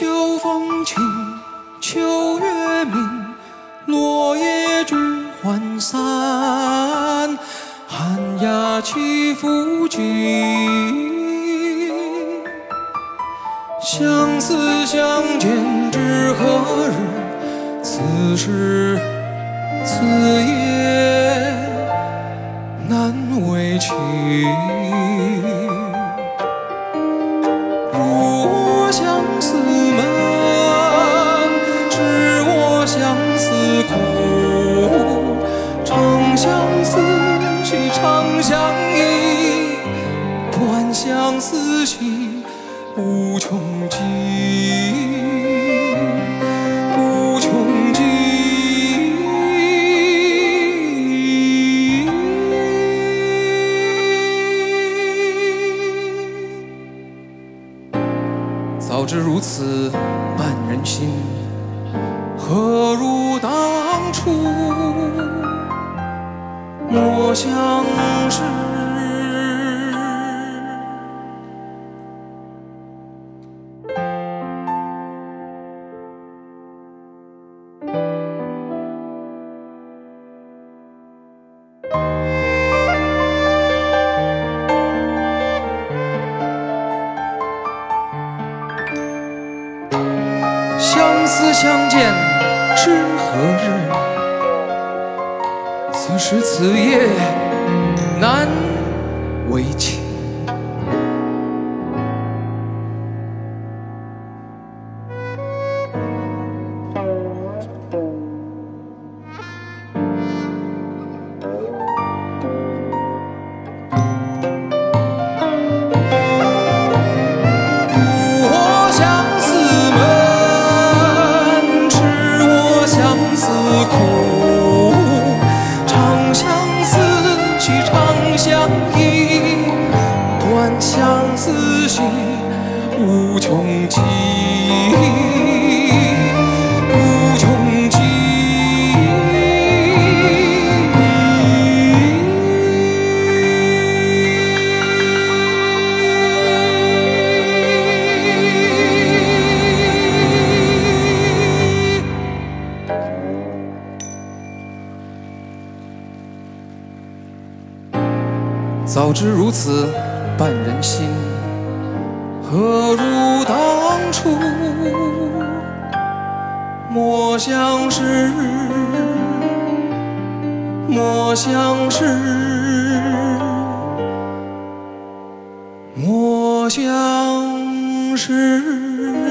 秋风起，秋月明，落叶知涣散。寒鸦栖复尽，相思相见知何日？此时此夜难为情。入我相思门，知我相思苦。长相思兮长相忆，短相思兮无穷尽。无穷尽。早知如此绊人心，何如当初？莫相识。相思相见知何日？此时此夜难为情。相依，短相思兮无穷尽。无穷尽。早知如此绊人心，何如当初？莫相识，莫相识，莫相识。